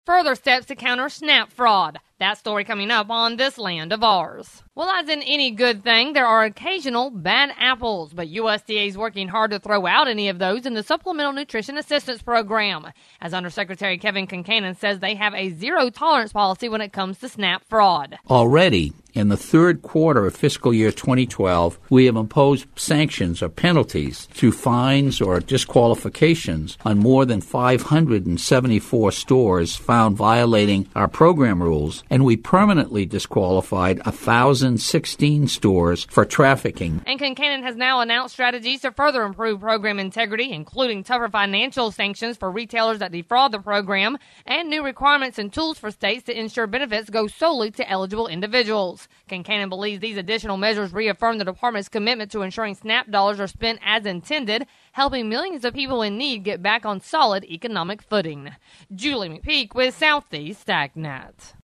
Further steps to counter SNAP fraud. That story coming up on This Land of Ours. Well, as in any good thing, there are occasional bad apples, but USDA is working hard to throw out any of those in the Supplemental Nutrition Assistance Program. As Undersecretary Kevin Concanon says, they have a zero-tolerance policy when it comes to SNAP fraud. Already, in the third quarter of fiscal year 2012, we have imposed sanctions or penalties through fines or disqualifications on more than 574 stores found violating our program rules, and we permanently disqualified 1,016 stores for trafficking. And Concanon has now announced strategies to further improve program integrity, including tougher financial sanctions for retailers that defraud the program, and new requirements and tools for states to ensure benefits go solely to eligible individuals. Concanon believes these additional measures reaffirm the department's commitment to ensuring SNAP dollars are spent as intended, helping millions of people in need get back on solid economic footing. Julie McPeak with Southeast AgNet.